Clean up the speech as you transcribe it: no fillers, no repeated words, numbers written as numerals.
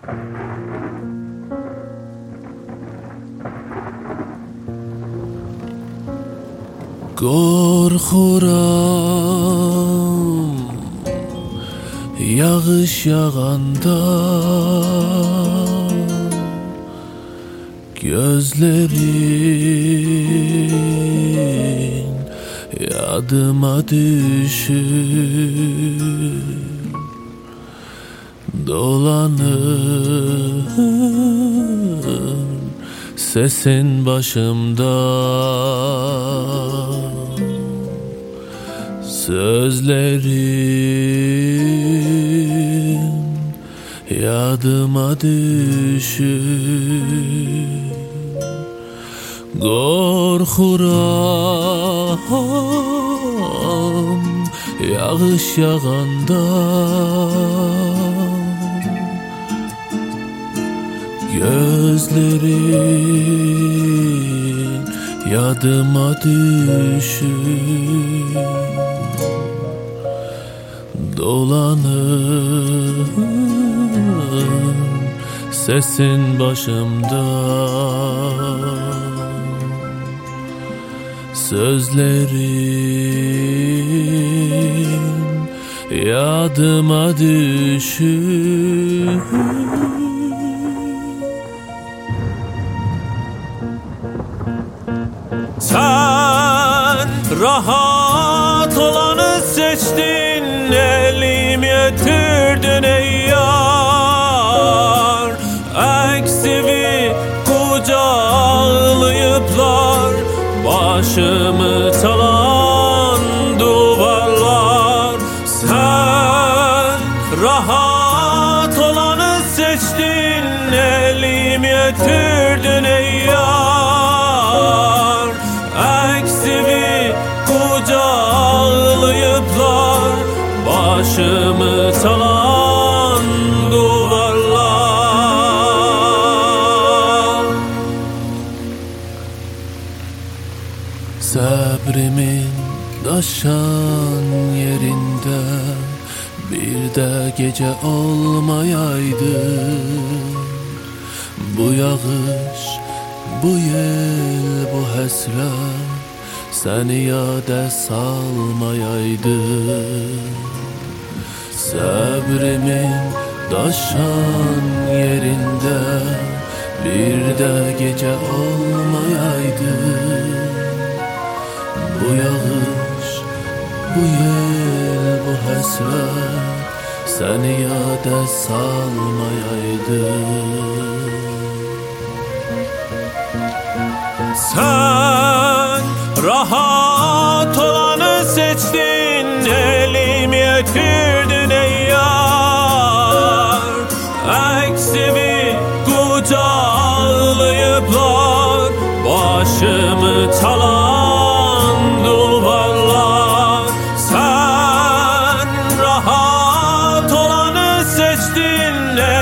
Korkuram yağış yağanda, gözlerin yadıma düşür. Dolanır sesin başımda, sözlerin yadıma düşür. Korkuram yağış yağanda, gözlerin yadıma düşür. Dolanır sesin başımda, sözlerin yadıma düşür. Sen rahat olanı seçtin, elim yetirdin ey yar. Eksivi kucaklayıplar, başımı çalan duvarlar. Sen rahat olanı seçtin, elim yetirdin ey yar. Eksivi kucaklayıplar, başımı çalan duvarlar. Sabrimin taşan yerinde bir de gece olmayaydı. Bu yağış, bu yel, bu hasret seni yada salmayaydı. Sabrimin taşan yerinde bir de gece olmayaydı. Bu yağış, bu yel, bu hasret seni yada salmayaydı. Sen rahat olanı seçtin, elim yetirdin ey yar. Eksivi kucaklayıplar, başımı çalan duvarlar. Sen rahat olanı seçtin,